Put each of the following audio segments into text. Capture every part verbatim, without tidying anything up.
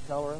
color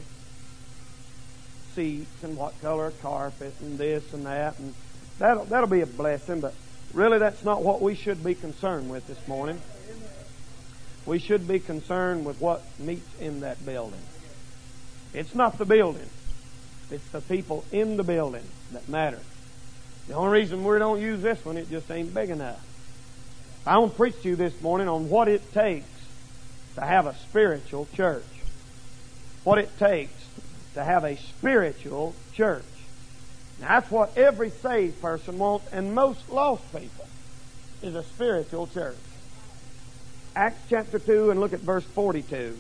seats and what color carpet and this and that, and that'll, that'll be a blessing, but really that's not what we should be concerned with this morning. We should be concerned with what meets in that building. It's not the building. It's the people in the building that matter. The only reason we don't use this one, it just ain't big enough. I want to preach to you this morning on what it takes to have a spiritual church. What it takes to have a spiritual church. Now, that's what every saved person wants, and most lost people, is a spiritual church. Acts chapter two, and look at verse forty-two.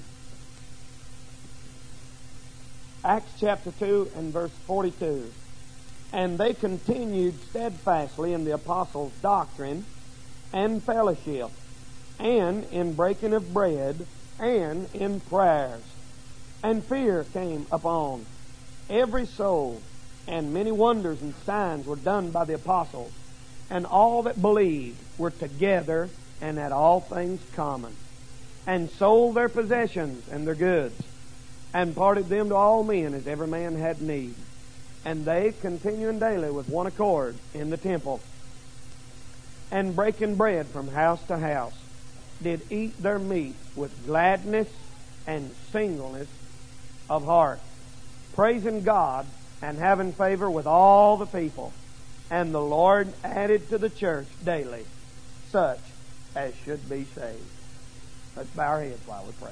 Acts chapter two and verse forty-two. And they continued steadfastly in the apostles' doctrine and fellowship, and in breaking of bread, and in prayers. And fear came upon every soul, and many wonders and signs were done by the apostles. And all that believed were together and had all things common, and sold their possessions and their goods, and parted them to all men as every man had need. And they, continuing daily with one accord in the temple, and breaking bread from house to house, did eat their meat with gladness and singleness of heart, praising God and having favor with all the people. And the Lord added to the church daily such as should be saved. Let's bow our heads while we pray.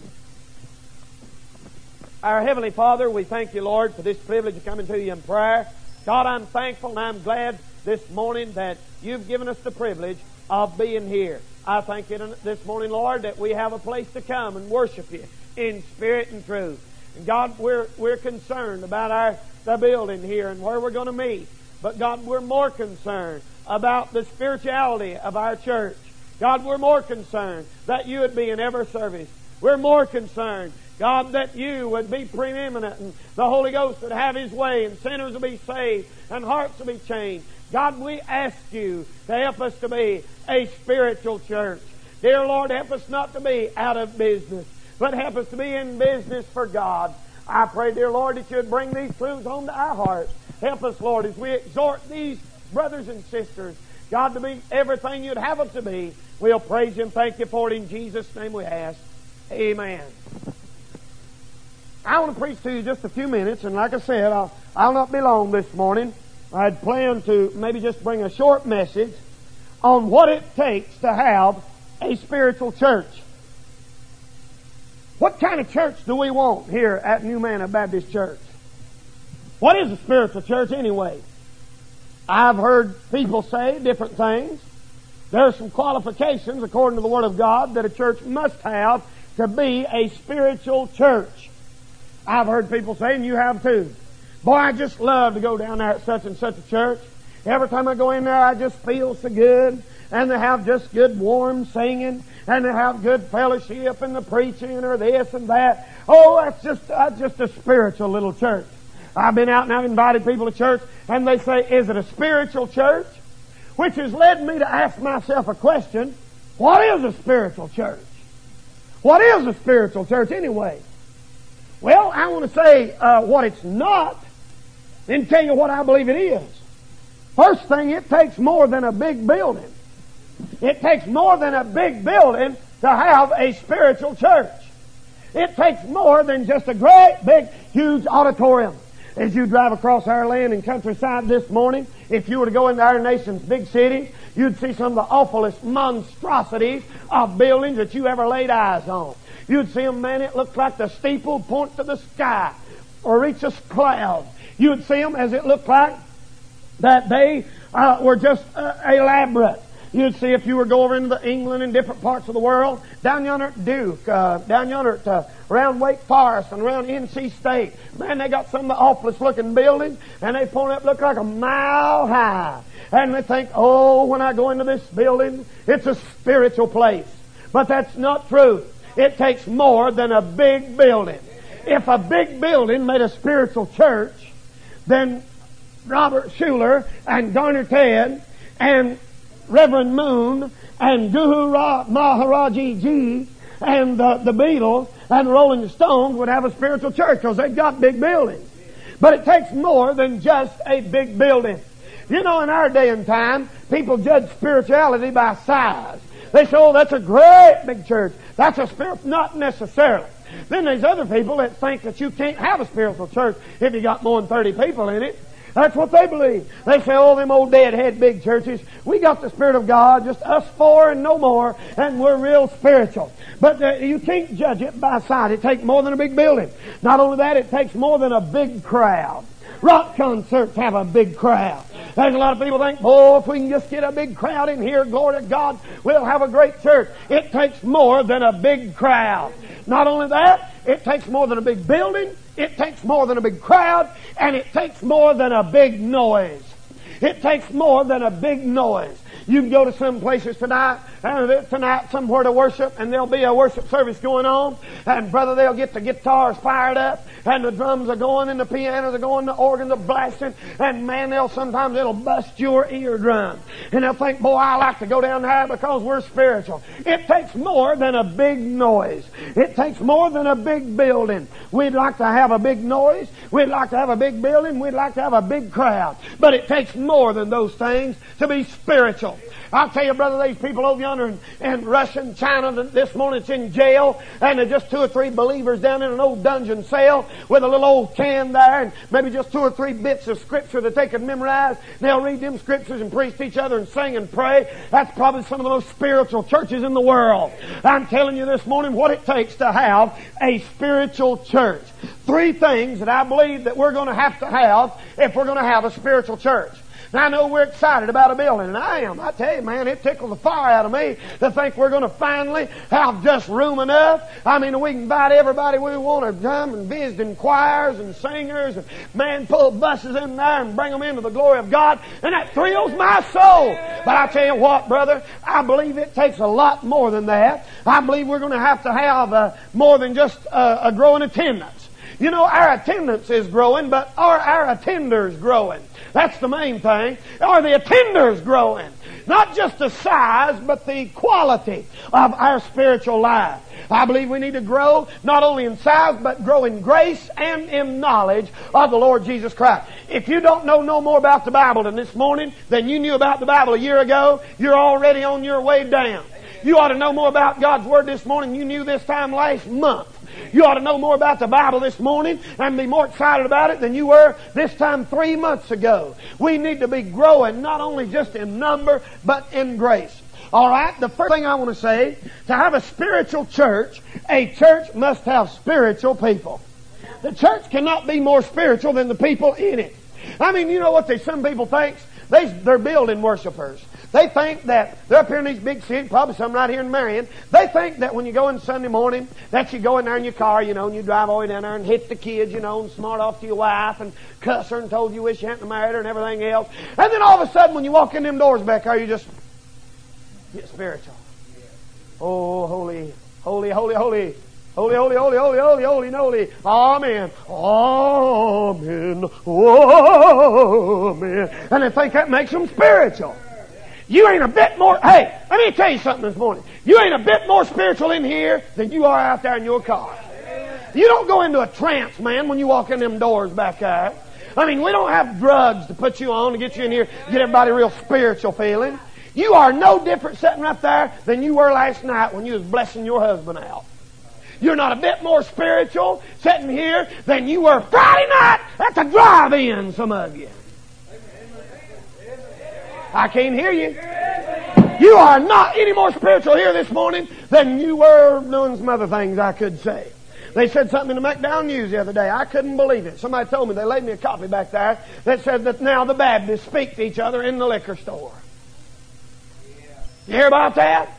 Our Heavenly Father, we thank you, Lord, for this privilege of coming to you in prayer. God, I'm thankful and I'm glad this morning that you've given us the privilege of being here. I thank you this morning, Lord, that we have a place to come and worship you in spirit and truth. And God, we're we're concerned about our the building here and where we're going to meet. But God, we're more concerned about the spirituality of our church. God, we're more concerned that you would be in every service. We're more concerned, God, that you would be preeminent and the Holy Ghost would have His way and sinners will be saved and hearts will be changed. God, we ask you to help us to be a spiritual church. Dear Lord, help us not to be out of business, but help us to be in business for God. I pray, dear Lord, that you would bring these truths home to our hearts. Help us, Lord, as we exhort these brothers and sisters, God, to be everything you'd have us to be. We'll praise you and thank you for it. In Jesus' name we ask. Amen. I want to preach to you just a few minutes, and like I said, I'll, I'll not be long this morning. I had planned to maybe just bring a short message on what it takes to have a spiritual church. What kind of church do we want here at New Manna Baptist Church? What is a spiritual church anyway? I've heard people say different things. There are some qualifications, according to the Word of God, that a church must have to be a spiritual church. I've heard people say, and you have too, boy, I just love to go down there at such and such a church. Every time I go in there, I just feel so good. And they have just good warm singing, and they have good fellowship and the preaching or this and that. Oh, that's just that's just a spiritual little church. I've been out and I've invited people to church, and they say, is it a spiritual church? Which has led me to ask myself a question. What is a spiritual church? What is a spiritual church anyway? Well, I want to say uh, what it's not, and tell you what I believe it is. First thing, it takes more than a big building. It takes more than a big building to have a spiritual church. It takes more than just a great, big, huge auditorium. As you drive across our land and countryside this morning, if you were to go into our nation's big cities, you'd see some of the awfulest monstrosities of buildings that you ever laid eyes on. You'd see them, man, it looked like the steeple point to the sky or reach a cloud. You'd see them as it looked like that they uh, were just uh, elaborate. You'd see if you were go over into the England and different parts of the world, down yonder at Duke, uh, down yonder at, uh, around Wake Forest and around N C State. Man, they got some of the awfulest looking buildings, and they point up, look like a mile high. And they think, oh, when I go into this building, it's a spiritual place. But that's not true. It takes more than a big building. If a big building made a spiritual church, then Robert Schuller and Garner Ted and Reverend Moon and Guru Maharaji Ji and the, the Beatles and the Rolling Stones would have a spiritual church because they've got big buildings. But it takes more than just a big building. You know, in our day and time, people judge spirituality by size. They say, oh, that's a great big church. That's a spirit. Not necessarily. Then there's other people that think that you can't have a spiritual church if you got more than thirty people in it. That's what they believe. They say, oh, them old deadhead big churches, we got the Spirit of God, just us four and no more, and we're real spiritual. But uh, you can't judge it by size. It takes more than a big building. Not only that, it takes more than a big crowd. Rock concerts have a big crowd. There's a lot of people think, oh, if we can just get a big crowd in here, glory to God, we'll have a great church. It takes more than a big crowd. Not only that, it takes more than a big building, it takes more than a big crowd, and it takes more than a big noise. It takes more than a big noise. You can go to some places tonight, and tonight somewhere to worship, and there'll be a worship service going on, and brother, they'll get the guitars fired up, and the drums are going, and the pianos are going, the organs are blasting, and man, they'll sometimes it'll bust your eardrum. And they'll think, boy, I like to go down there because we're spiritual. It takes more than a big noise. It takes more than a big building. We'd like to have a big noise. We'd like to have a big building. We'd like to have a big crowd. But it takes more than those things to be spiritual. I'll tell you, brother, these people over yonder in, in Russia and China this morning, it's in jail, and there's just two or three believers down in an old dungeon cell with a little old can there, and maybe just two or three bits of scripture that they could memorize. They'll read them scriptures and preach to each other and sing and pray. That's probably some of the most spiritual churches in the world. I'm telling you this morning what it takes to have a spiritual church. Three things that I believe that we're going to have to have if we're going to have a spiritual church. Now, I know we're excited about a building, and I am. I tell you, man, it tickled the fire out of me to think we're going to finally have just room enough. I mean, we can invite everybody we want to come and visit in choirs and singers, and man, pull buses in there and bring them into the glory of God, and that thrills my soul. But I tell you what, brother, I believe it takes a lot more than that. I believe we're going to have to have uh, more than just uh, a growing attendance. You know, our attendance is growing, but are our attenders growing? That's the main thing. Are the attenders growing? Not just the size, but the quality of our spiritual life. I believe we need to grow not only in size, but grow in grace and in knowledge of the Lord Jesus Christ. If you don't know no more about the Bible than this morning than you knew about the Bible a year ago, you're already on your way down. You ought to know more about God's Word this morning than you knew this time last month. You ought to know more about the Bible this morning and be more excited about it than you were this time three months ago. We need to be growing not only just in number, but in grace. All right, the first thing I want to say, to have a spiritual church, a church must have spiritual people. The church cannot be more spiritual than the people in it. I mean, you know what they, some people think? They, they're building worshipers. They think that they're up here in these big cities, probably some right here in Marion. They think that when you go in Sunday morning, that you go in there in your car, you know, and you drive all the way down there and hit the kids, you know, and smart off to your wife and cuss her and told you wish you hadn't married her and everything else. And then all of a sudden, when you walk in them doors back there, you just get spiritual. Oh, holy, holy, holy, holy. Holy, holy, holy, holy, holy, holy, holy. Amen. Amen. Amen. And they think that makes them spiritual. You ain't a bit more, hey, let me tell you something this morning. You ain't a bit more spiritual in here than you are out there in your car. You don't go into a trance, man, when you walk in them doors back there. I mean, we don't have drugs to put you on to get you in here, get everybody real spiritual feeling. You are no different sitting right there than you were last night when you was blessing your husband out. You're not a bit more spiritual sitting here than you were Friday night at the drive-in, some of you. I can't hear you. You are not any more spiritual here this morning than you were doing some other things I could say. They said something in the McDowell News the other day. I couldn't believe it. Somebody told me, they laid me a copy back there that said that now the Baptists speak to each other in the liquor store. You hear about that?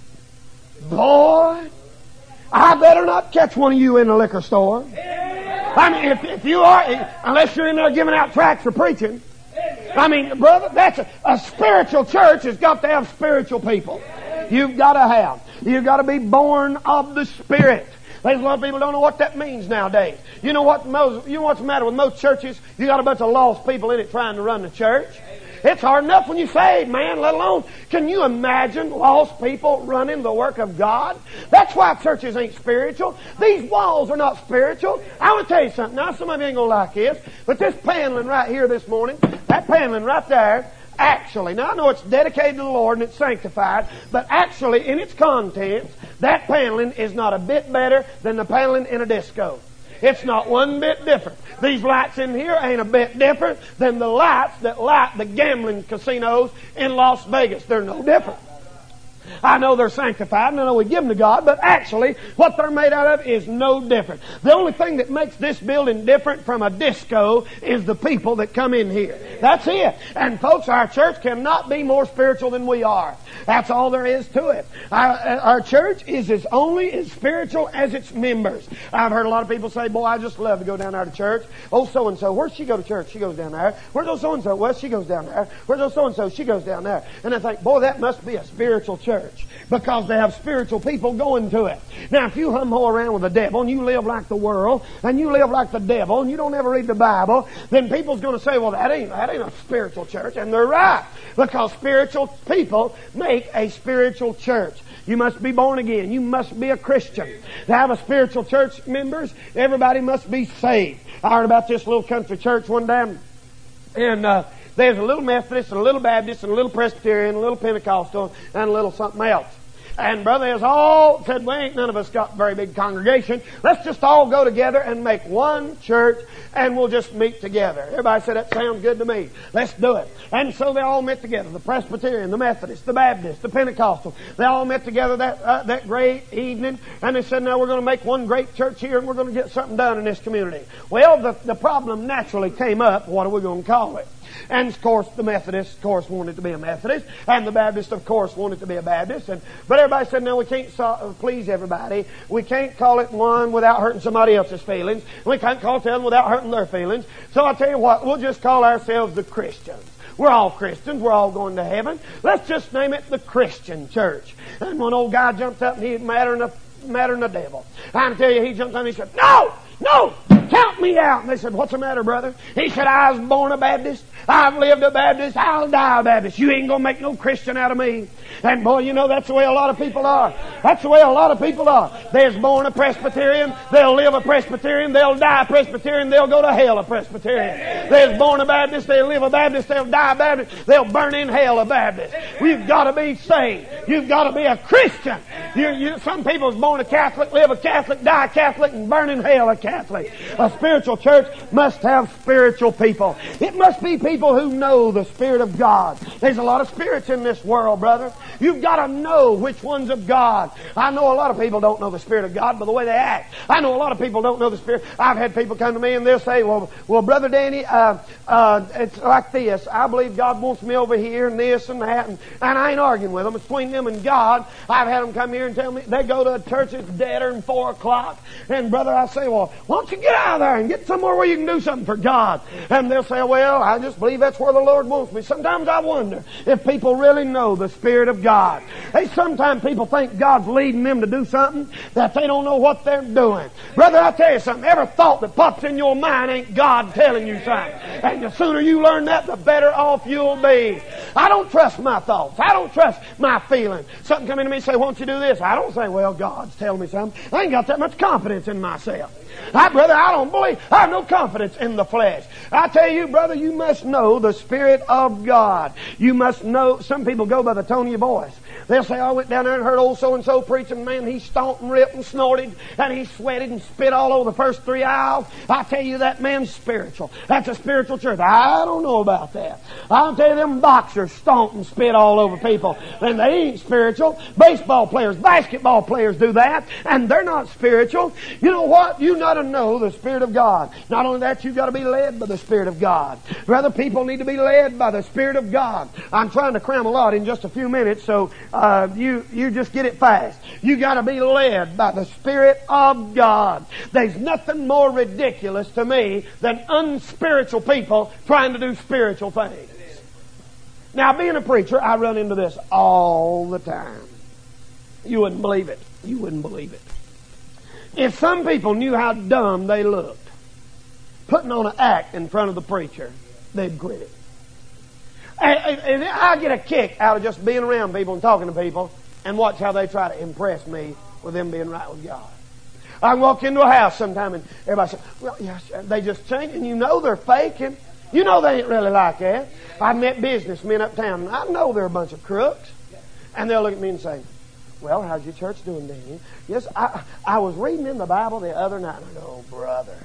Boy, I better not catch one of you in the liquor store. I mean, if, if you are, unless you're in there giving out tracts for preaching. I mean, brother, that's a, a spiritual church has got to have spiritual people. You've got to have. You've got to be born of the Spirit. There's a lot of people don't know what that means nowadays. You know what most, you know what's the matter with most churches? You got a bunch of lost people in it trying to run the church. It's hard enough when you save, man, let alone, can you imagine lost people running the work of God? That's why churches ain't spiritual. These walls are not spiritual. I want to tell you something. Now, some of you ain't going to like this, but this paneling right here this morning, that paneling right there, actually, now I know it's dedicated to the Lord and it's sanctified, but actually in its contents, that paneling is not a bit better than the paneling in a disco. It's not one bit different. These lights in here ain't a bit different than the lights that light the gambling casinos in Las Vegas. They're no different. I know they're sanctified and I know we give them to God, but actually what they're made out of is no different. The only thing that makes this building different from a disco is the people that come in here. That's it. And folks, our church cannot be more spiritual than we are. That's all there is to it. Our, our church is as only as spiritual as its members. I've heard a lot of people say, boy, I just love to go down there to church. Oh, so-and-so, where's she go to church? She goes down there. Where's those so-and-so? Well, she goes down there. Where's those so-and-so? She goes down there. And I think, boy, that must be a spiritual church. Because they have spiritual people going to it. Now, if you hum-ho around with the devil and you live like the world and you live like the devil and you don't ever read the Bible, then people's going to say, well, that ain't, that ain't a spiritual church. And they're right. Because spiritual people make a spiritual church. You must be born again. You must be a Christian. To have a spiritual church members, everybody must be saved. I heard about this little country church one day, and uh, there's a little Methodist, and a little Baptist, and a little Presbyterian, a little Pentecostal, and a little something else. And brother, there's all said, we ain't none of us got a very big congregation. Let's just all go together and make one church, and we'll just meet together. Everybody said, that sounds good to me. Let's do it. And so they all met together. The Presbyterian, the Methodist, the Baptist, the Pentecostal. They all met together that uh, that great evening, and they said, now we're going to make one great church here, and we're going to get something done in this community. Well, the, the problem naturally came up. What are we going to call it? And of course, the Methodist, of course, wanted to be a Methodist, and the Baptist, of course, wanted to be a Baptist. And but everybody said, no, we can't so, please everybody. We can't call it one without hurting somebody else's feelings. We can't call it the other without hurting their feelings. So I'll tell you what, we'll just call ourselves the Christians. We're all Christians. We're all going to heaven. Let's just name it the Christian Church. And one old guy jumped up and he'd matter than a, matter than a devil. I can tell you, he jumped up and he said, no, no, count me out. And they said, what's the matter, brother? He said, I was born a Baptist. I've lived a Baptist. I'll die a Baptist. You ain't going to make no Christian out of me. And boy, you know, that's the way a lot of people are. That's the way a lot of people are. They're born a Presbyterian. They'll live a Presbyterian. They'll die a Presbyterian. They'll go to hell a Presbyterian. They're born a Baptist. They'll live a Baptist. They'll die a Baptist. They'll burn in hell a Baptist. You've got to be saved. You've got to be a Christian. You, you, some people's born a Catholic, live a Catholic, die a Catholic, and burn in hell a Catholic. A spiritual church must have spiritual people. It must be people who know the Spirit of God. There's a lot of spirits in this world, brother. You've got to know which one's of God. I know a lot of people don't know the Spirit of God by the way they act. I know a lot of people don't know the Spirit. I've had people come to me and they'll say, well, well, Brother Danny, uh, uh, it's like this. I believe God wants me over here and this and that. And, and I ain't arguing with them. It's between them and God. I've had them come here and tell me they go to a church that's deader than four o'clock. And brother, I say, well, why don't you get out of there and get somewhere where you can do something for God? And they'll say, well, I just believe that's where the Lord wants me. Sometimes I wonder if people really know the Spirit of God. Hey, sometimes people think God's leading them to do something that they don't know what they're doing. Brother, I'll tell you something. Every thought that pops in your mind ain't God telling you something. And the sooner you learn that, the better off you'll be. I don't trust my thoughts. I don't trust my feelings. Something come into me and say, why don't you do this? I don't say, well, God's telling me something. I ain't got that much confidence in myself. I, brother, I don't believe. I have no confidence in the flesh. I tell you, brother, you must know the Spirit of God. You must know. Some people go by the tone of your voice. They'll say, oh, I went down there and heard old so-and-so preaching. Man, he stomped and ripped and snorted and he sweated and spit all over the first three aisles. I tell you, that man's spiritual. That's a spiritual church. I don't know about that. I'll tell you, them boxers stomp and spit all over people. And they ain't spiritual. Baseball players, basketball players do that. And they're not spiritual. You know what? You got to know the Spirit of God. Not only that, you've got to be led by the Spirit of God. Rather, people need to be led by the Spirit of God. I'm trying to cram a lot in just a few minutes, so uh, you you just get it fast. You got to be led by the Spirit of God. There's nothing more ridiculous to me than unspiritual people trying to do spiritual things. Now, being a preacher, I run into this all the time. You wouldn't believe it. You wouldn't believe it. If some people knew how dumb they looked putting on an act in front of the preacher, they'd quit it. And, and I get a kick out of just being around people and talking to people and watch how they try to impress me with them being right with God. I can walk into a house sometime and everybody says, well, yes, they just change, and you know they're faking. You know they ain't really like that. I've met businessmen uptown, and I know they're a bunch of crooks. And they'll look at me and say, well, how's your church doing, Danny? Yes, I, I was reading in the Bible the other night, and I go, oh, brother.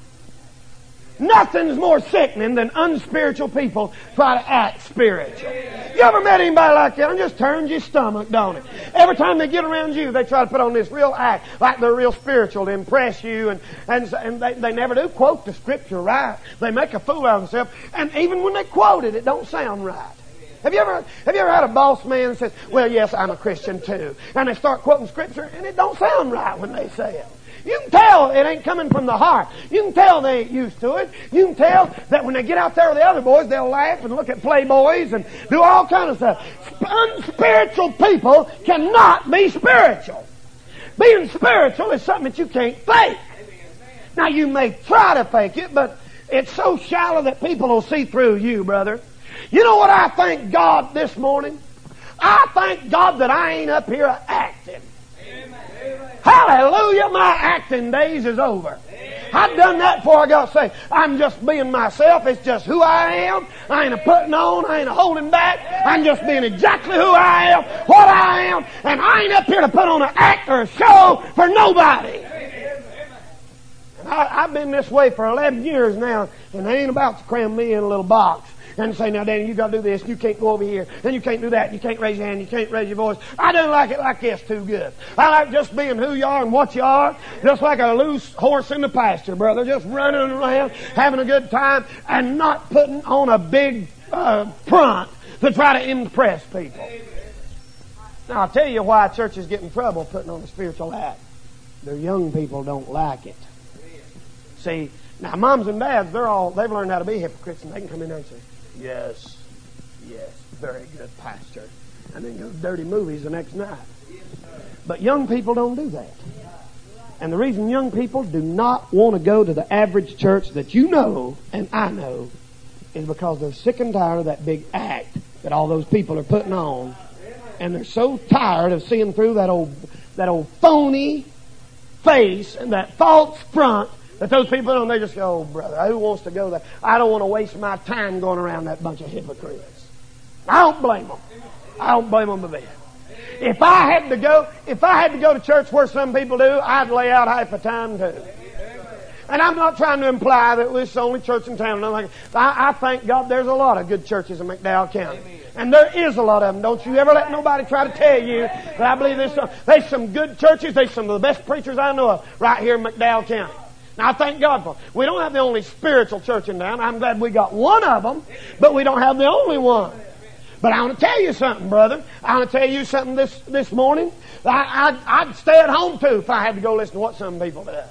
Nothing's more sickening than unspiritual people try to act spiritual. You ever met anybody like that? It just turns your stomach, don't it? Every time they get around you, they try to put on this real act like they're real spiritual to impress you, and and, and they, they never do quote the Scripture right. They make a fool out of themselves, and even when they quote it, it don't sound right. Have you ever have you ever had a boss man that says, well, yes, I'm a Christian too, and they start quoting Scripture, and it don't sound right when they say it. You can tell it ain't coming from the heart. You can tell they ain't used to it. You can tell that when they get out there with the other boys, they'll laugh and look at Playboys and do all kind of stuff. Unspiritual people cannot be spiritual. Being spiritual is something that you can't fake. Now, you may try to fake it, but it's so shallow that people will see through you, brother. You know what I thank God this morning? I thank God that I ain't up here acting. Hallelujah, my acting days is over. I've done that before I got saved. I'm just being myself. It's just who I am. I ain't a putting on. I ain't a holding back. I'm just being exactly who I am, what I am. And I ain't up here to put on an act or a show for nobody. And I, I've been this way for eleven years now, and they ain't about to cram me in a little box and say, now, Danny, you got to do this. You can't go over here. And you can't do that. You can't raise your hand. You can't raise your voice. I don't like it like this too good. I like just being who you are and what you are. Just like a loose horse in the pasture, brother. Just running around, having a good time, and not putting on a big uh, front to try to impress people. Now, I'll tell you why churches get in trouble putting on a spiritual act. Their young people don't like it. See, now, moms and dads, they're all, they've learned how to be hypocrites, and they can come in there and say, yes, yes, very good, pastor. And then go to dirty movies the next night. But young people don't do that. And the reason young people do not want to go to the average church that you know and I know is because they're sick and tired of that big act that all those people are putting on. And they're so tired of seeing through that old, that old phony face and that false front that those people don't, they just go, oh, brother, who wants to go there? I don't want to waste my time going around that bunch of hypocrites. I don't blame them. I don't blame them a bit. If I had to go, if I had to go to church where some people do, I'd lay out half a time too. And I'm not trying to imply that this is the only church in town. I, I thank God there's a lot of good churches in McDowell County. And there is a lot of them. Don't you ever let nobody try to tell you that I believe there's some, there's some good churches. There's some of the best preachers I know of right here in McDowell County. Now, I thank God for it. We don't have the only spiritual church in town. I'm glad we got one of them, but we don't have the only one. But I want to tell you something, brother. I want to tell you something this, this morning. I, I'd, I'd stay at home, too, if I had to go listen to what some people does.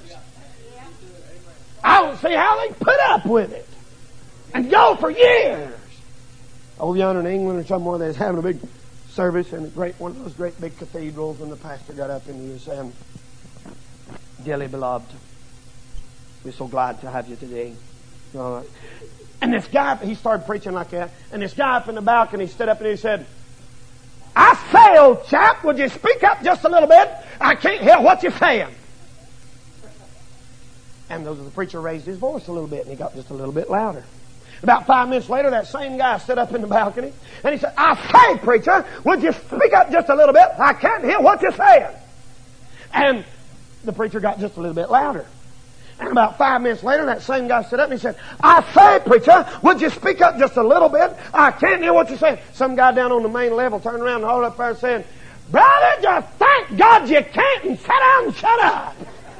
I don't see how they put up with it and go for years. Over yonder in England or somewhere, they was having a big service in a great, one of those great big cathedrals, and the pastor got up and he was saying, dearly beloved, we're so glad to have you today. Uh, and this guy, he started preaching like that, and this guy up in the balcony stood up and he said, I say, old chap, would you speak up just a little bit? I can't hear what you're saying. And the preacher raised his voice a little bit, and he got just a little bit louder. About five minutes later, that same guy stood up in the balcony, and he said, I say, preacher, would you speak up just a little bit? I can't hear what you're saying. And the preacher got just a little bit louder. And about five minutes later, that same guy stood up and he said, I say, preacher, would you speak up just a little bit? I can't hear what you're saying. Some guy down on the main level turned around and hauled up there saying, brother, just thank God you can't and sit down and shut up.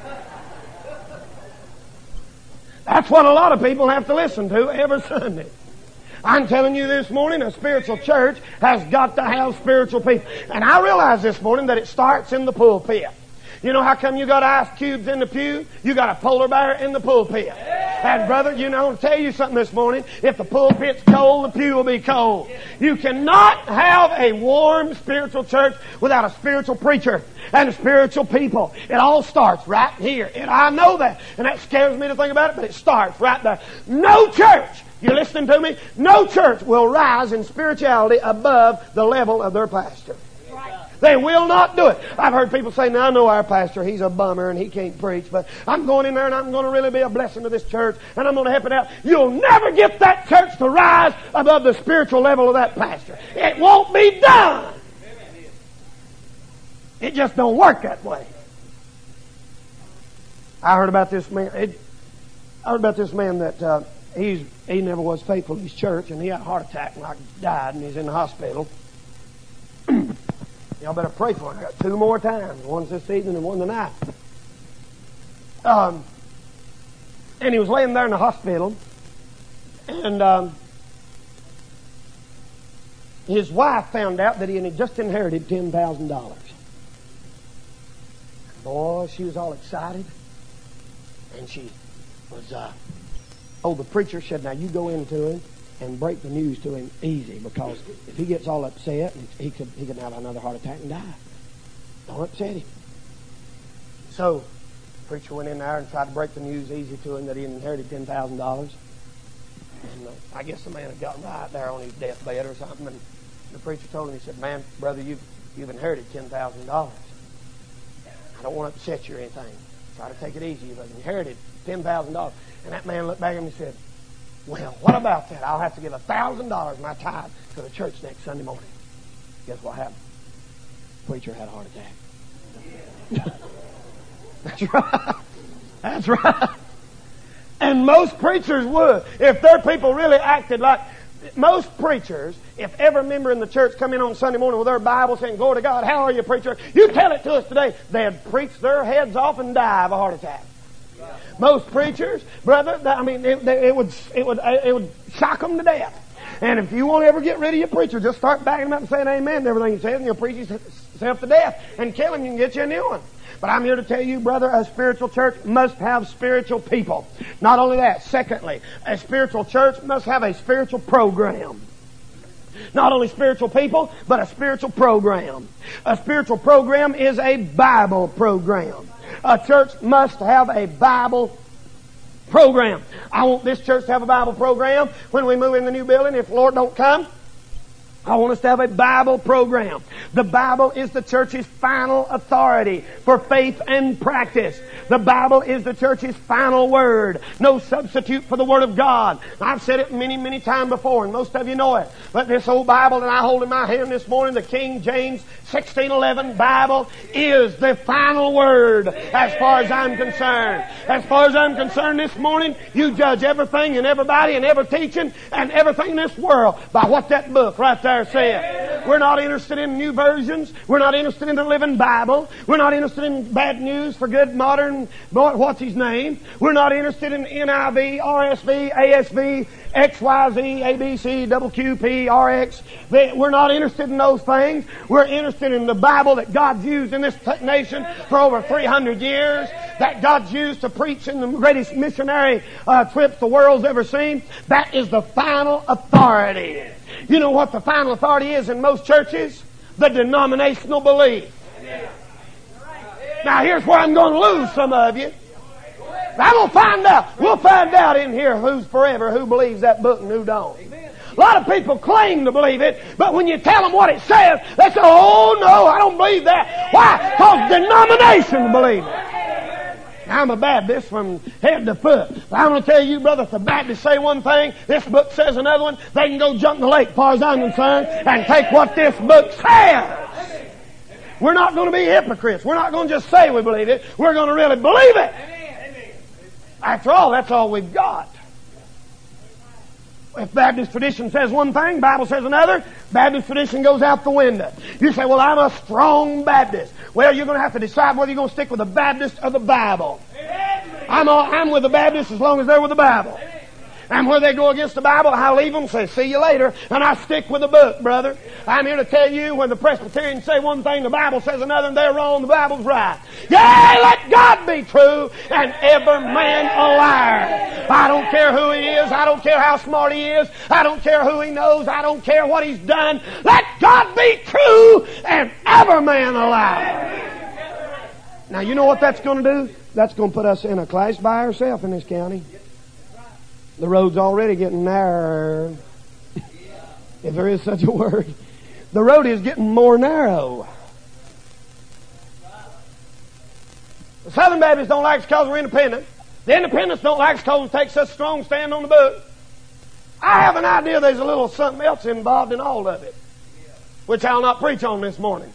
That's what a lot of people have to listen to every Sunday. I'm telling you this morning, a spiritual church has got to have spiritual people. And I realize this morning that it starts in the pulpit. You know how come you got ice cubes in the pew? You got a polar bear in the pulpit. And brother, you know, I'll tell you something this morning. If the pulpit's cold, the pew will be cold. You cannot have a warm spiritual church without a spiritual preacher and a spiritual people. It all starts right here. And I know that. And that scares me to think about it, but it starts right there. No church, you listening to me? No church will rise in spirituality above the level of their pastor. They will not do it. I've heard people say, now I know our pastor, he's a bummer and he can't preach, but I'm going in there and I'm going to really be a blessing to this church and I'm going to help it out. You'll never get that church to rise above the spiritual level of that pastor. It won't be done. It just don't work that way. I heard about this man. It, I heard about this man that uh, he's he never was faithful to his church, and he had a heart attack and like died, and he's in the hospital. Y'all better pray for him. I got two more times. One's this evening and one tonight. Um, and he was laying there in the hospital, and um, his wife found out that he had just inherited ten thousand dollars. Boy, she was all excited. And she was, uh, oh, the preacher said, now you go into him and break the news to him easy, because if he gets all upset, he could he could have another heart attack and die. Don't upset him. So, the preacher went in there and tried to break the news easy to him that he inherited ten thousand dollars. And uh, I guess the man had gotten right there on his deathbed or something, and the preacher told him, he said, man, brother, you've, you've inherited ten thousand dollars. I don't want to upset you or anything. Try to take it easy. You've inherited ten thousand dollars. And that man looked back at him and said, well, what about that? I'll have to give one thousand dollars my tithe to the church next Sunday morning. Guess what happened? The preacher had a heart attack. That's right. That's right. And most preachers would. If their people really acted like... Most preachers, if every member in the church come in on Sunday morning with their Bible saying, glory to God, how are you, preacher? You tell it to us today. They'd preach their heads off and die of a heart attack. Yeah. Most preachers, brother, I mean, it, it would it would it would shock them to death. And if you won't ever get rid of your preacher, just start backing him up and saying amen to everything he says, and you'll preach yourself to death and kill him. You can get you a new one. But I'm here to tell you, brother, a spiritual church must have spiritual people. Not only that, secondly, a spiritual church must have a spiritual program. Not only spiritual people, but a spiritual program. A spiritual program is a Bible program. A church must have a Bible program. I want this church to have a Bible program when we move in the new building. If the Lord don't come, I want us to have a Bible program. The Bible is the church's final authority for faith and practice. The Bible is the church's final word. No substitute for the Word of God. I've said it many, many times before, and most of you know it. But this old Bible that I hold in my hand this morning, the King James sixteen eleven Bible, is the final word as far as I'm concerned. As far as I'm concerned this morning, you judge everything and everybody and every teaching and everything in this world by what that book right there said. We're not interested in new versions. We're not interested in the Living Bible. We're not interested in bad news for good modern, what's his name? We're not interested in N I V, R S V, A S V, X Y Z, A B C, double Q, P, R X. We're not interested in those things. We're interested in the Bible that God's used in this nation for over three hundred years, that God's used to preach in the greatest missionary uh, trips the world's ever seen. That is the final authority. You know what the final authority is in most churches? The denominational belief. Now here's where I'm going to lose some of you. I'm going to find out. We'll find out in here who's forever, who believes that book and who don't. A lot of people claim to believe it, but when you tell them what it says, they say, oh no, I don't believe that. Why? Because denominations believe it. I'm a Baptist from head to foot. But I'm going to tell you, brother, if the Baptists say one thing, this book says another one, they can go jump in the lake, as far as I'm concerned, and take what this book says. We're not going to be hypocrites. We're not going to just say we believe it. We're going to really believe it. After all, that's all we've got. If Baptist tradition says one thing, Bible says another, Baptist tradition goes out the window. You say, well, I'm a strong Baptist. Well, you're going to have to decide whether you're going to stick with the Baptist or the Bible. I'm, all, I'm with the Baptist as long as they're with the Bible. And where they go against the Bible, I leave them, say, see you later, and I stick with the book, brother. I'm here to tell you, when the Presbyterians say one thing, the Bible says another, and they're wrong, the Bible's right. Yea, let God be true, and every man a liar. I don't care who he is. I don't care how smart he is. I don't care who he knows. I don't care what he's done. Let God be true and every man a liar. Now, you know what that's going to do? That's going to put us in a class by ourselves in this county. The road's already getting narrow. If there is such a word. The road is getting more narrow. The Southern Baptists don't like us because we're independent. The independents don't like us because we take such a strong stand on the book. I have an idea there's a little something else involved in all of it, which I'll not preach on this morning.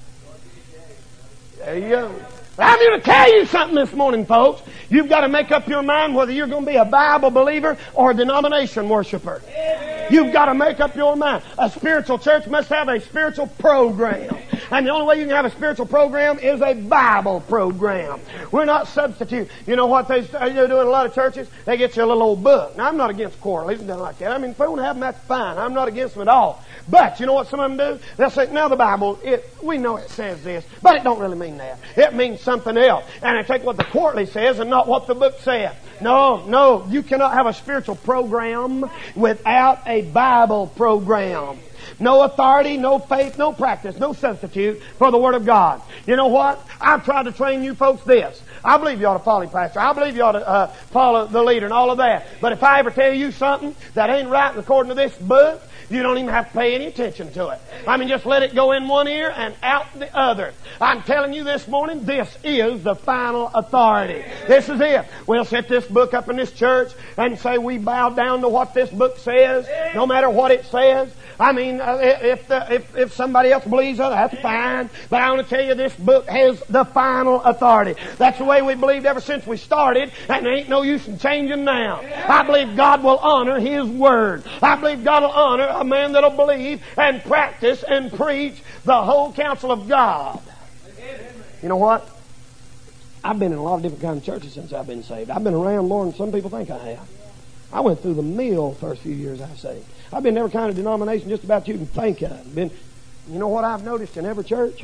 There you go. I'm here to tell you something this morning, folks. You've got to make up your mind whether you're going to be a Bible believer or a denomination worshiper. You've got to make up your mind. A spiritual church must have a spiritual program. And the only way you can have a spiritual program is a Bible program. We're not substitute. You know what they do in a lot of churches? They get you a little old book. Now, I'm not against quarterlies and nothing like that. I mean, if they want to have them, that's fine. I'm not against them at all. But you know what some of them do? They'll say, now the Bible, it, we know it says this, but it don't really mean that. It means something else. And they take what the quarterly says and not what the book says. No, no, you cannot have a spiritual program without a Bible program. No authority, no faith, no practice, no substitute for the Word of God. You know what? I've tried to train you folks this. I believe you ought to follow your pastor. I believe you ought to uh, follow the leader and all of that. But if I ever tell you something that ain't right according to this book, you don't even have to pay any attention to it. I mean, just let it go in one ear and out the other. I'm telling you this morning, this is the final authority. This is it. We'll set this book up in this church and say we bow down to what this book says, no matter what it says. I mean, uh, if, the, if if somebody else believes other, that's fine. But I want to tell you, this book has the final authority. That's the way we believed ever since we started, and there ain't no use in changing now. I believe God will honor His Word. I believe God will honor a man that'll believe and practice and preach the whole counsel of God. You know what? I've been in a lot of different kinds of churches since I've been saved. I've been around more than some people think I have. I went through the mill the first few years I was saved. I've been in every kind of denomination just about you can think of. Been, you know what I've noticed in every church?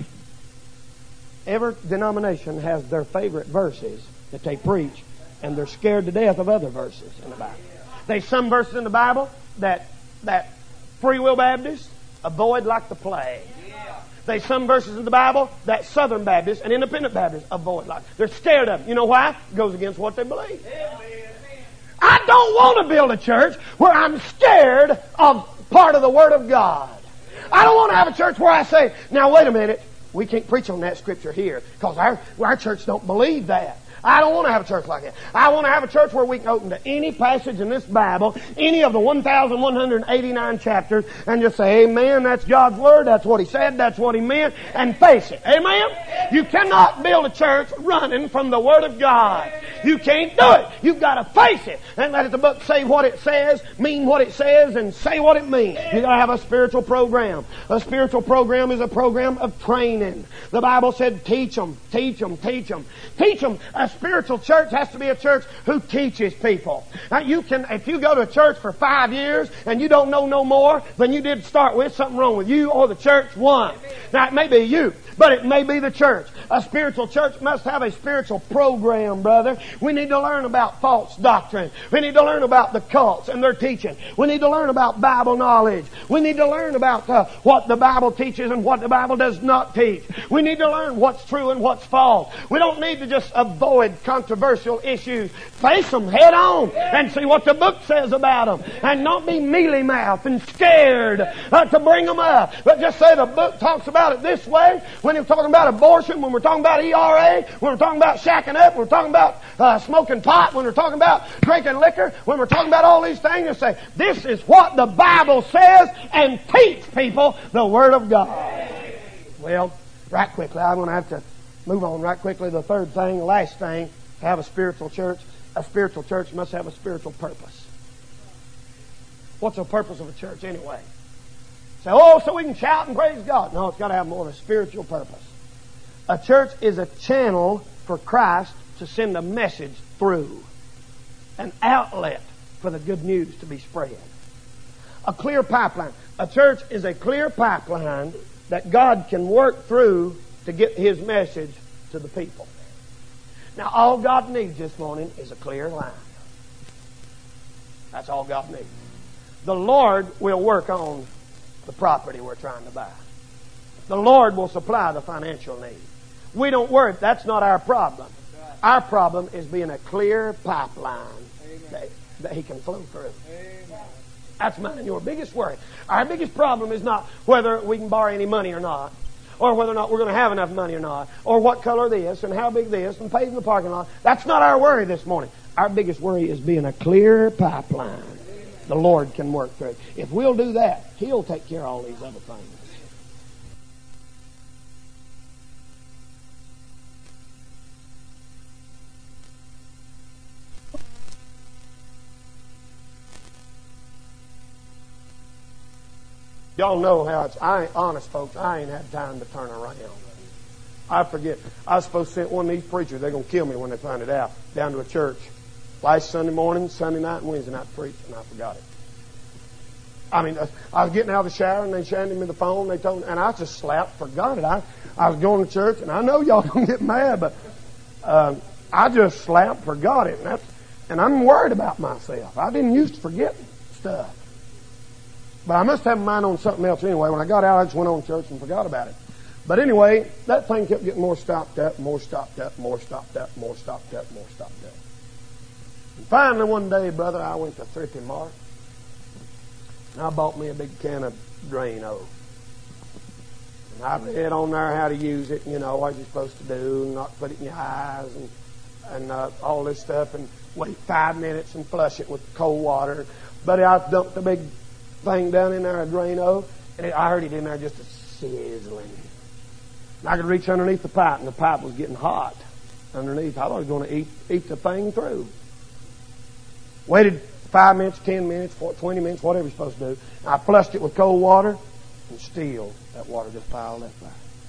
Every denomination has their favorite verses that they preach, and they're scared to death of other verses in the Bible. There's some verses in the Bible that that Free Will Baptists avoid like the plague. There's some verses in the Bible that Southern Baptists and Independent Baptists avoid like. They're scared of them. You know why? It goes against what they believe. I don't want to build a church where I'm scared of part of the Word of God. I don't want to have a church where I say, now wait a minute, we can't preach on that scripture here because our, our church don't believe that. I don't want to have a church like that. I want to have a church where we can open to any passage in this Bible, any of the one thousand one hundred eighty-nine chapters, and just say, amen, that's God's Word, that's what He said, that's what He meant, and face it. Amen? You cannot build a church running from the Word of God. You can't do it. You've got to face it and let the book say what it says, mean what it says, and say what it means. You've got to have a spiritual program. A spiritual program is a program of training. The Bible said, teach them, teach them, teach them. Teach them. A spiritual church has to be a church who teaches people. Now, you can, if you go to a church for five years and you don't know no more than you did to start with, something wrong with you or the church. One. Now, it may be you, but it may be the church. A spiritual church must have a spiritual program, brother. We need to learn about false doctrine. We need to learn about the cults and their teaching. We need to learn about Bible knowledge. We need to learn about uh, what the Bible teaches and what the Bible does not teach. We need to learn what's true and what's false. We don't need to just avoid controversial issues. Face them head on and see what the book says about them. And not be mealy-mouthed and scared uh, to bring them up. But just say the book talks about it this way. When we're talking about abortion, when we're talking about E R A, when we're talking about shacking up, when we're talking about uh, smoking pot, when we're talking about drinking liquor, when we're talking about all these things, you say, this is what the Bible says, and teach people the Word of God. Well, right quickly, I'm going to have to move on right quickly. The third thing, the last thing, to have a spiritual church. A spiritual church must have a spiritual purpose. What's the purpose of a church anyway? Say, oh, so we can shout and praise God. No, it's got to have more of a spiritual purpose. A church is a channel for Christ to send a message through. An outlet for the good news to be spread. A clear pipeline. A church is a clear pipeline that God can work through to get His message to the people. Now, all God needs this morning is a clear line. That's all God needs. The Lord will work on the property we're trying to buy. The Lord will supply the financial need. We don't worry. That's not our problem. Our problem is being a clear pipeline that, that He can flow through. Amen. That's mine and your biggest worry. Our biggest problem is not whether we can borrow any money or not, or whether or not we're going to have enough money or not, or what color this, and how big this, and paving the parking lot. That's not our worry this morning. Our biggest worry is being a clear pipeline the Lord can work through. If we'll do that, He'll take care of all these other things. Y'all know how it's, I ain't, honest folks, I ain't had time to turn around. I forget. I was supposed to send one of these preachers, they're going to kill me when they find it out, down to a church. Last Sunday morning, Sunday night, and Wednesday night to preach, and I forgot it. I mean, I was getting out of the shower, and they handed me the phone, they told me, and I just slapped, forgot it. I, I was going to church, and I know y'all going to get mad, but uh, I just slapped, forgot it. And, that's, and I'm worried about myself. I didn't used to forget stuff. But I must have my mind on something else anyway. When I got out, I just went on to church and forgot about it. But anyway, that thing kept getting more stopped up, more stopped up, more stopped up, more stopped up, more stopped up. And finally one day, brother, I went to Thrifty Mart. And I bought me a big can of Drano. And I read on there how to use it, you know, what you're supposed to do, and not put it in your eyes, and, and uh, all this stuff, and wait five minutes and flush it with cold water. But I dumped the big thing down in there, a Drano, and it, I heard it in there just a sizzling. And I could reach underneath the pipe, and the pipe was getting hot underneath. I thought I was going to eat eat the thing through. Waited five minutes, ten minutes, twenty minutes, whatever you're supposed to do. And I flushed it with cold water, and still that water just piled up there.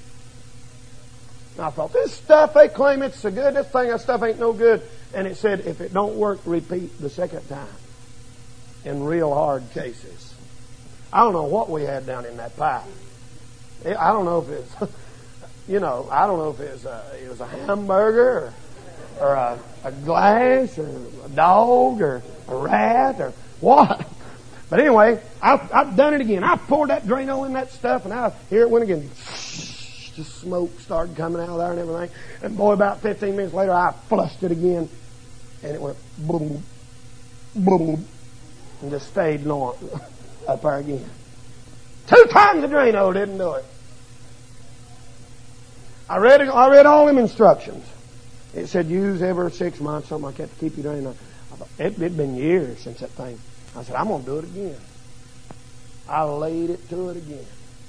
And I thought, this stuff, they claim it's so good. This thing, that stuff ain't no good. And it said, if it don't work, repeat the second time in real hard cases. I don't know what we had down in that pipe. I don't know if it's, you know, I don't know if it was a, it was a hamburger or, or a, a glass or a dog or a rat or what. But anyway, I, I've done it again. I poured that Drano in that stuff, and I here it went again. Just smoke started coming out of there and everything. And boy, about fifteen minutes later, I flushed it again, and it went boom, boom, and just stayed long. Up there again. Two times the Drano didn't do it. I read it, I read all them instructions. It said use every six months, something like that, to keep your Drano. I thought, it had been years since that thing. I said, I'm going to do it again. I laid it to it again.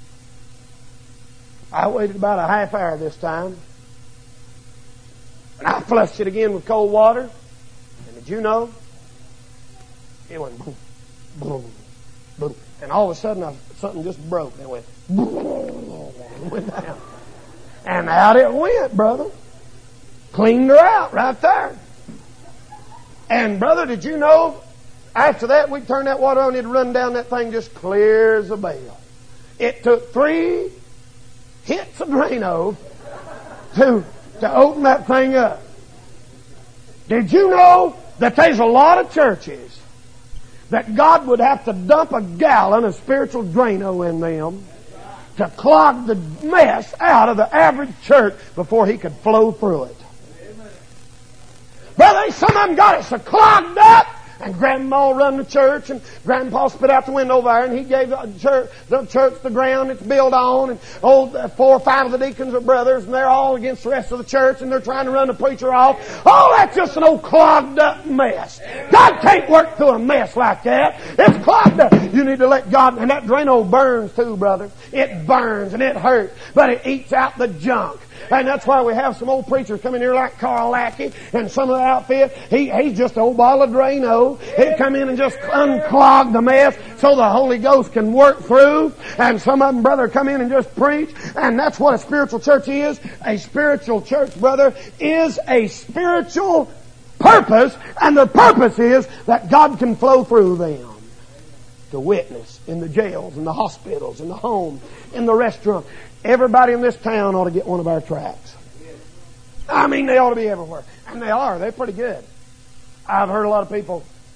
I waited about a half hour this time. And I flushed it again with cold water. And did you know? It went boom, boom. Boom. And all of a sudden, I, something just broke. And it went, boom, went down. And out it went, brother. Cleaned her out right there. And, brother, did you know, after that, we turned that water on, it'd run down that thing just clear as a bell. It took three hits of Drano to, to open that thing up. Did you know that there's a lot of churches that God would have to dump a gallon of spiritual Drano in them to clog the mess out of the average church before He could flow through it? Brother, some of them got it so clogged up, and Grandma run the church, and Grandpa spit out the window there, and he gave the church the, church the ground it's built on, and oh, four or five of the deacons are brothers, and they're all against the rest of the church, and they're trying to run the preacher off. Oh, that's just an old clogged up mess. God can't work through a mess like that. It's clogged up. You need to let God, and that Drano burns too, brother. It burns, and it hurts, but it eats out the junk. And that's why we have some old preachers come in here like Carl Lackey and some of the outfit. He, he's just an old bottle of Drano. He'd come in and just unclog the mess so the Holy Ghost can work through. And some of them, brother, come in and just preach. And that's what a spiritual church is. A spiritual church, brother, is a spiritual purpose. And the purpose is that God can flow through them to witness in the jails, in the hospitals, in the homes, in the restaurants. Everybody in this town ought to get one of our tracts. I mean, they ought to be everywhere. And they are. They're pretty good. I've heard a lot of people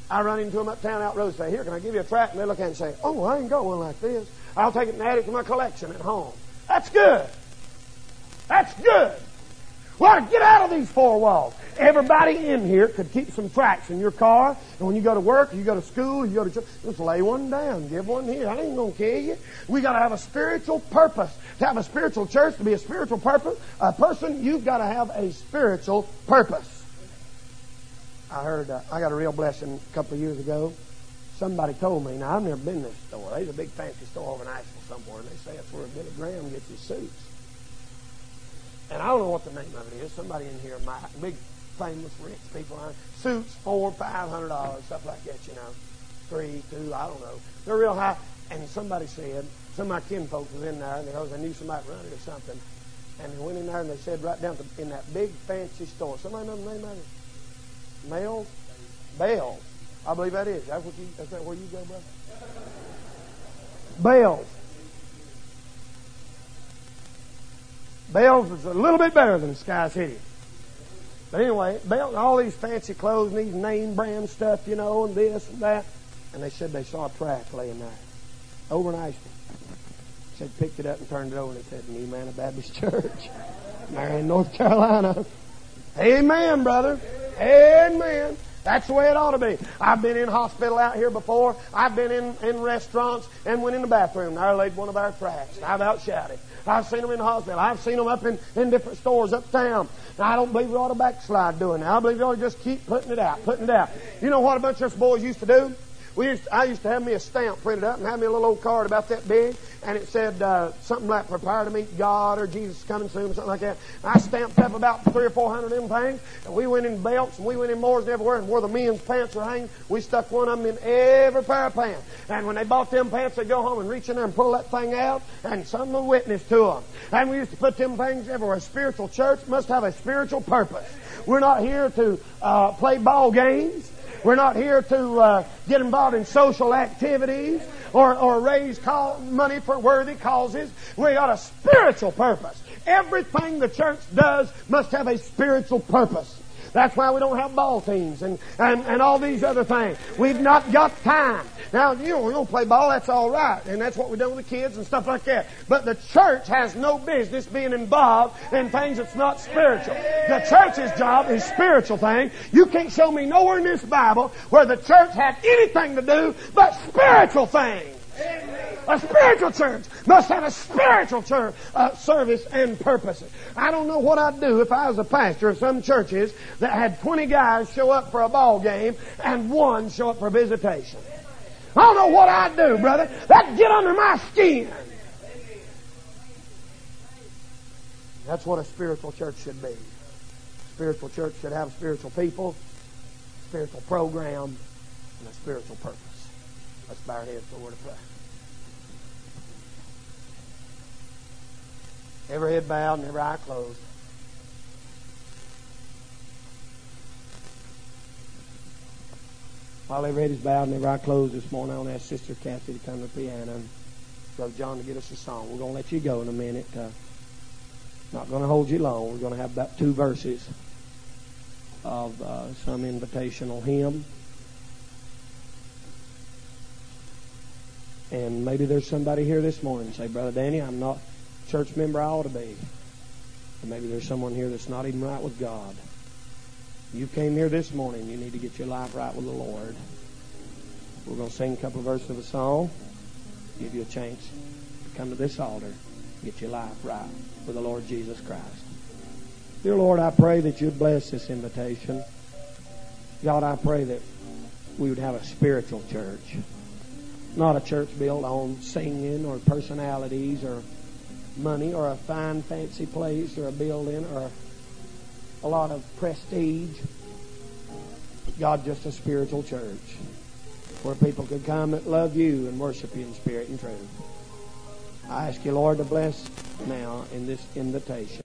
I run into them uptown out road and say, here, can I give you a tract? And they look at it and say, oh, I ain't got one like this. I'll take it and add it to my collection at home. That's good. That's good. Well, get out of these four walls. Everybody in here could keep some tracts in your car, and when you go to work, you go to school, you go to church, just lay one down, give one here. I ain't gonna kill you. We got to have a spiritual purpose. To have a spiritual church, to be a spiritual purpose, a person, you've got to have a spiritual purpose. I heard, uh, I got a real blessing a couple of years ago. Somebody told me, now I've never been in this store. There's a big fancy store over in Asheville somewhere, and they say it's where Billy Graham gets his suits. And I don't know what the name of it is. Somebody in here, my big famous rich people, suits four, five hundred dollars, stuff like that. You know, three, two, I don't know. They're real high. And somebody said, some of my kinfolk was in there, and because they knew somebody run it or something, and they went in there and they said right down to, in that big fancy store. Somebody know the name of it? Mel's, Bell's. I believe that is. That's what you. That's that where you go, brother. Bell's. Bell's is a little bit better than Sky City. But anyway, Bell's, all these fancy clothes and these name brand stuff, you know, and this and that. And they said they saw a tract laying there. Over in Asheville. Said, picked it up and turned it over and it said, New Manna Baptist Church. Marion, North Carolina. Amen, brother. Amen. That's the way it ought to be. I've been in hospital out here before. I've been in, in restaurants and went in the bathroom. There laid one of our tracts. I've outshouted. I've seen them in the hospital. I've seen them up in, in different stores uptown. Now, I don't believe we ought to backslide doing that. I believe we ought to just keep putting it out, putting it out. You know what a bunch of us boys used to do? We used to, I used to have me a stamp printed up and have me a little old card about that big, and it said uh, something like "Prepare to meet God" or "Jesus is coming soon," something like that. And I stamped up about three or four hundred of them things, and we went in belts and we went in mores and everywhere, and where the men's pants were hanging, we stuck one of them in every pair of pants. And when they bought them pants, they'd go home and reach in there and pull that thing out, and some would witness to them. And we used to put them things everywhere. A spiritual church must have a spiritual purpose. We're not here to uh, play ball games. We're not here to uh, get involved in social activities or, or raise call, money for worthy causes. We got a spiritual purpose. Everything the church does must have a spiritual purpose. That's why we don't have ball teams and, and, and all these other things. We've not got time. Now, you know, we don't play ball, that's all right. And that's what we do with the kids and stuff like that. But the church has no business being involved in things that's not spiritual. The church's job is spiritual things. You can't show me nowhere in this Bible where the church had anything to do but spiritual things. A spiritual church must have a spiritual church, uh, service and purposes. I don't know what I'd do if I was a pastor of some churches that had twenty guys show up for a ball game and one show up for visitation. I don't know what I'd do, brother. That'd get under my skin. That's what a spiritual church should be. A spiritual church should have spiritual people, spiritual program, and a spiritual purpose. Let's bow our heads for a word of prayer. Every head bowed and every eye closed. While every head is bowed and every eye closed this morning, I want to ask Sister Kathy to come to the piano and Brother John to get us a song. We're going to let you go in a minute. Uh, not going to hold you long. We're going to have about two verses of uh, some invitational hymn. And maybe there's somebody here this morning and say, Brother Danny, I'm not a church member I ought to be. And maybe there's someone here that's not even right with God. You came here this morning, you need to get your life right with the Lord. We're going to sing a couple of verses of a song, give you a chance to come to this altar, get your life right with the Lord Jesus Christ. Dear Lord, I pray that you'd bless this invitation. God, I pray that we would have a spiritual church. Not a church built on singing or personalities or money or a fine fancy place or a building or a lot of prestige. God, just a spiritual church where people could come that love you and worship you in spirit and truth. I ask you, Lord, to bless now in this invitation.